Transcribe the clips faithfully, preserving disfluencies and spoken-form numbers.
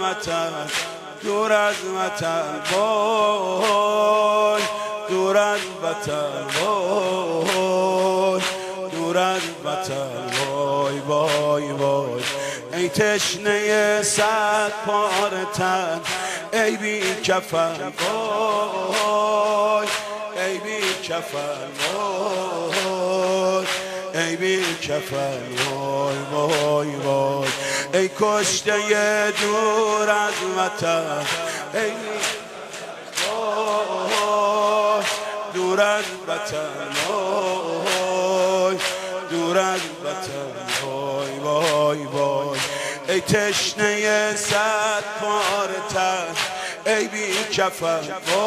وطن، دور از وطن وای، دور از وطن وای، دور از وطن وای وای وای. ای تشنه صد پاره تن، ای بی کفن وای، ای بی کفن وای، ای بی کفن وای وای وای. ای کشته دور از وطن، ای وای، دور از وطن وای، دور از وطن وای وای وای. ای تشنه صد پاره تن، ای بی کفن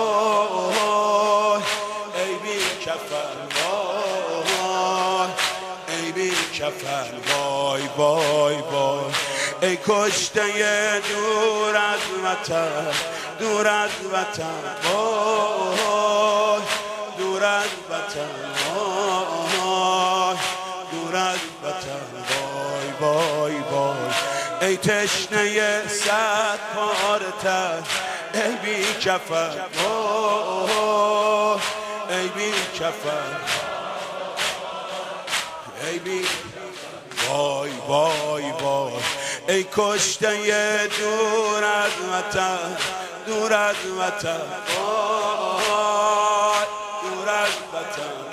وای، ای بی کفن وای، ای بی کفن وای وای وای. ای کشته دور از وطن، دور از وطن وای، دور از وطن وای، دور از وطن وای وای وای. ای تشنه صد پاره تن، ای بی کفن وای، ای بی کفن، ای بی وای وای وای. ای کشته دور از وطن، دور از وطن وای، دور از وطن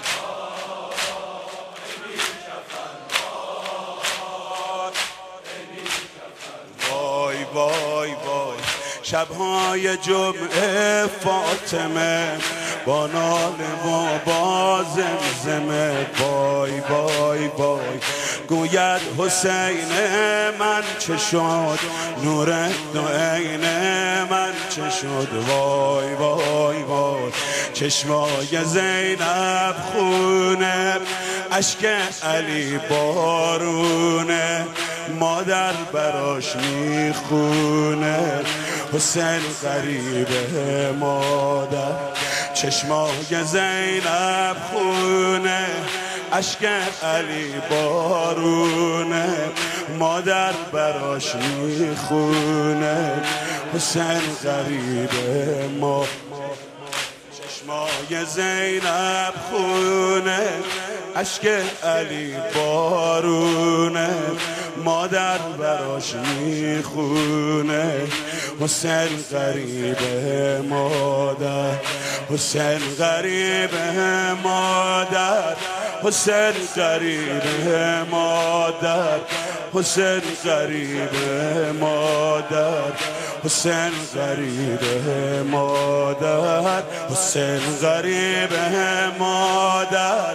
وای وای وای. شبهای جمعه فاطمه با ناله و با زمزمه وای وای وای. گوید حسین من چه شد، نور دو عین من چه شد وای وای وای. چشمای زینب خونه، اشک علی بارونه، مادر براش میخونه. حسین غریبه مادر، چشمای زینب خونه، اشک علی بارونه، مادر براش میخونه. حسین غریبه ما، چشمای زینب خونه، اشک علی بارونه، مادر براش میخونه. حسین غریبه مادر، حسین غریبه مادر، حسین غریبه مادر، حسین غریبه مادر، حسین غریبه مادر، حسین غریبه مادر.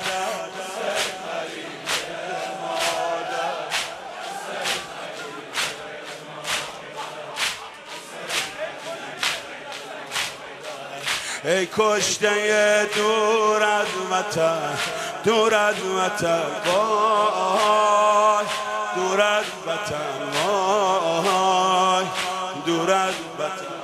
ای کشته دور از وطن، دور از وطن وای، دور از وطن وای، دور از وطن.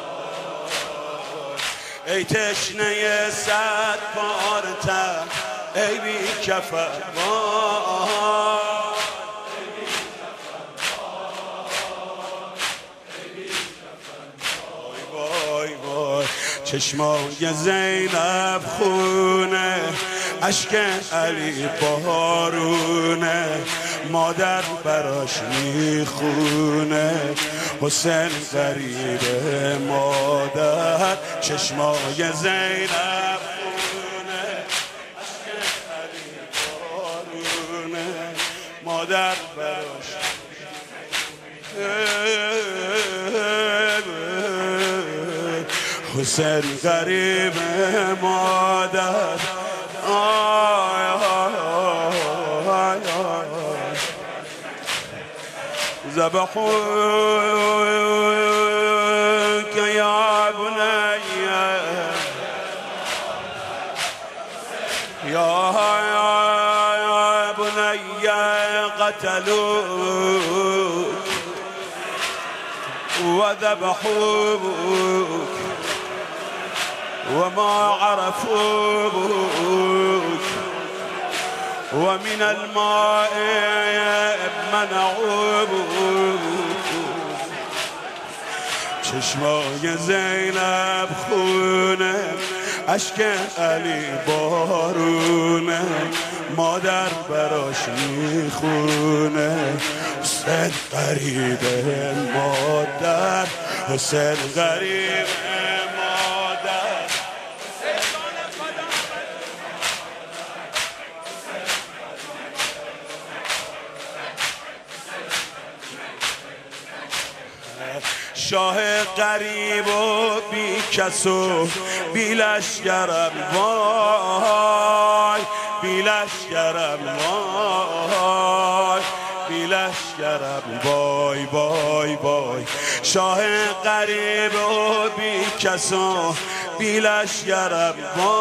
ای تشنه صد پاره تن، ای بی کفن وای، چشمای زینب خونه، اشک علی بارونه، مادر براش میخونه. حسین غریبه مادر، چشمای زینب خونه، اشک علی بارونه، مادر براش. حسین غریب مادر، آی آی آی آی. ذبحوك يا بني، يا يا بني قتلوك وذبحوك وما عرفوك، ومن الماء منعوك، چشمای زینب خونه، اشک علی بارونه، مادر براش میخونه. حسین غریبه مادر، حسین غریبه مادر. شاه غریب و بی کس و بی لشکرم وای، بی لشکرم وای، بی لشکرم وای وای وای. شاه غریب و بی کس و بی لشکرم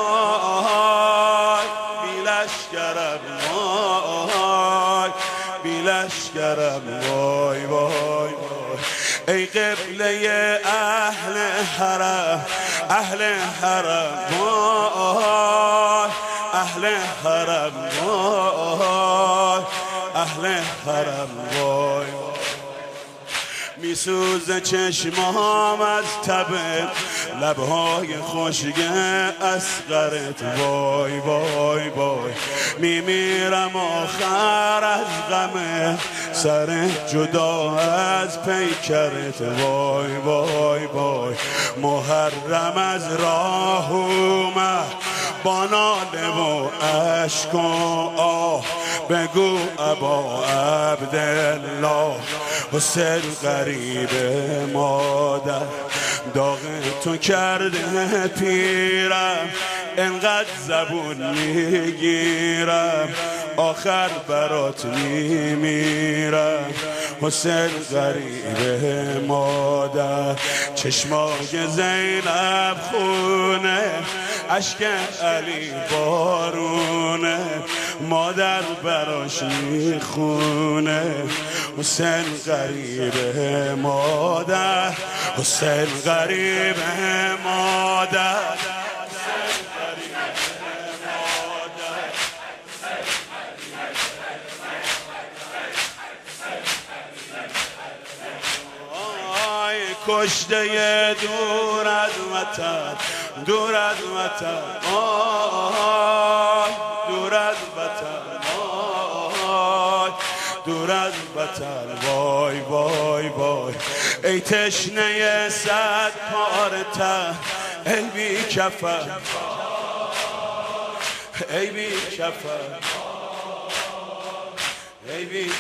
وای، بی لشکرم وای، بی لشکرم وای وای وای. ای قبله اهل حرم، اهل حرم وای، اهل حرم وای، اهل حرم وای. میسوزه چشمام از تب لبهای خشک اصغرت وای وای وای. میمیرم آخر از غم سر جدا از پیکرت وای وای وای. محرم از راه اومد با ناله و اشک و آه، بگو ابا عبدالله حسین غریب مادر. داغ تو کرده پیرم، انقدر زبون میگیرم، آخر برات میمیرم. حسین غریب مادر، چشمای زینب خونه، اشک علی بارونه، مادر براش میخونه. حسین غریب مادر، حسین غریب مادر. کشته دور از وطن، دور از وطن، آه دور از وطن، آه دور از وطن وای وای وای. ای تشنه صد پارتن، ای بی کفن، ای بی کفن، ای بی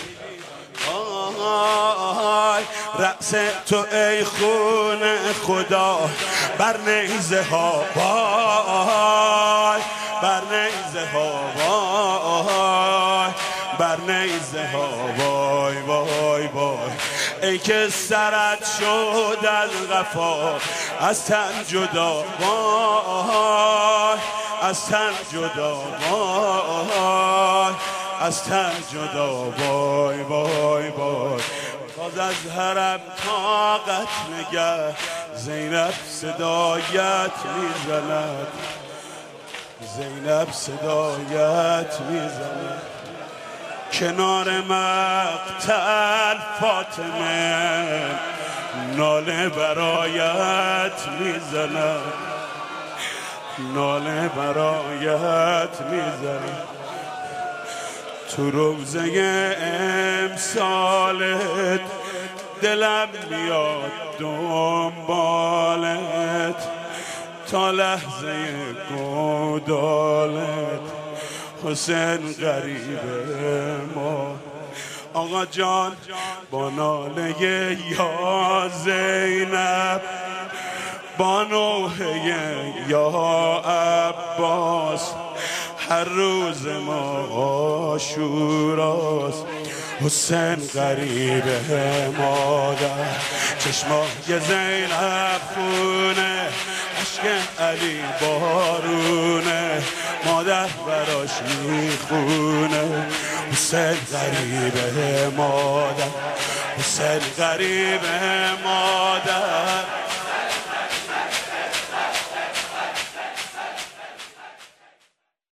آی. رأس تو ای خون خدا بر نیزه ها وای، بر نیزه ها وای، بر نیزه ها وای وای وای. ای که سرت شد از قفا از تن جدا وای، از تن جدا وای، از تن جدا وای وای وای. باز از حرم طاقت نگه زینب صدایت میزند، زینب صدایت میزند. کنار مقتل فاطمه ناله برایت میزند، ناله برایت میزند. تو روزه امسالت دلم میاد دنبالت، تا لحظه گودالت حسین غریب ما. آقا جان با ناله یا زینب، با نوحه یا عباس، هر روز ما عاشوراست. حسین غریب مادر، چشمای زینب خونه، اشک علی بارونه، مادر براش میخونه. حسین غریب مادر، حسین غریب مادر.